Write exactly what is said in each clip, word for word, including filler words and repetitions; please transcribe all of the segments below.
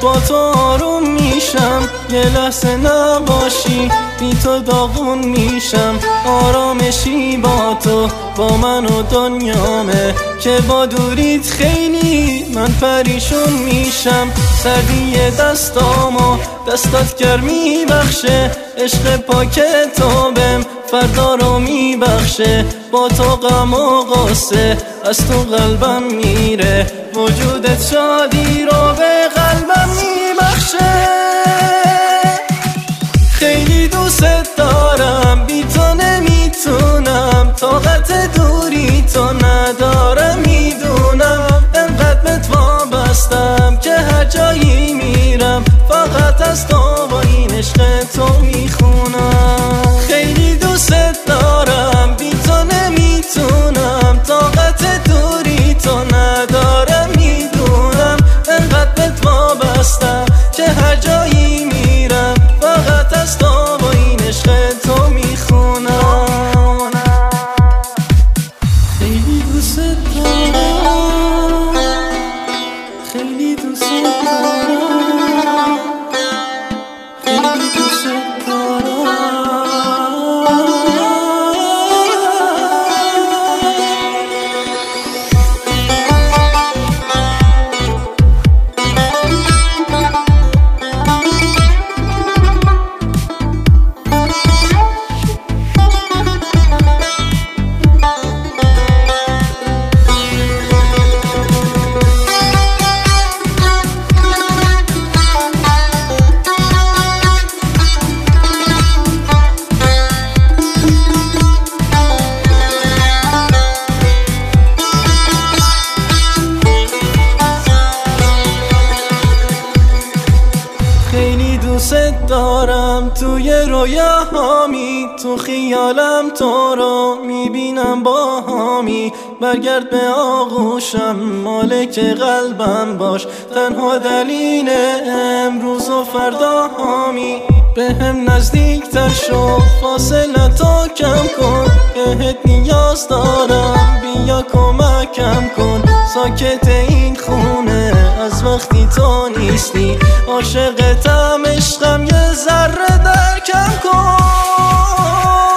با تو آروم میشم، یه لحظه نباشی بی تو داغون میشم. آرامشی با تو با من و دنیامه، که با دوریت خیلی من پریشون میشم. سردی دستامو دستات گرمی بخشه، عشق پاک تو بهم فردا رو میبخشه. با تو غم و غصه از تو قلبم میره، وجودت شادی رو به قلبم میبخشه. خیلی دوست دارم بی تو نمیتونم، طاقت دوری تو ندارم میدونم. انقدر بهت وابستم که هر جایی میرم فقط از تو با این عشق تو میخونم. خیلی دوست دارم بی تو نمیتونم، طاقت دوری تو ندارم میدونم. انقدر بهت وابستم که هر جایی میرم فقط از تو با این عشق تو میخونم. خیلی دوست دارم، خیلی دوست دارم، خیلی دوست دارم. خیلی دوست دارم توی رویاهامی، تو خیالم تو رو میبینم با هامی. برگرد به آغوشم مالک قلبم باش، تنها دلیل امروز و فردا هامی. به هم نزدیک تر شو فاصله تو کم کن، بهت نیاز دارم بیا کمکم کن. ساکت این خونه از وقتی تو نیستی، عاشقتم عشقم یه ذره درکم کن.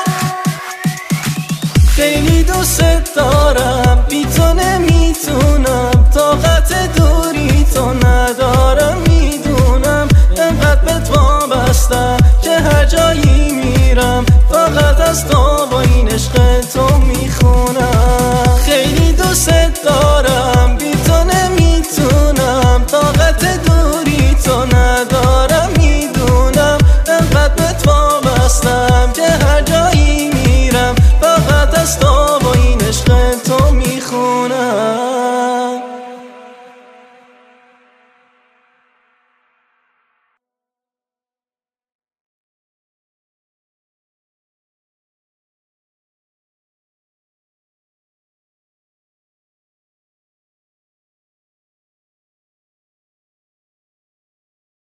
خیلی دوست دارم بی تو نمیتونم، طاقت دوری تو ندارم میدونم. انقدر بهت وابستم که هر جایی میرم فقط از تو با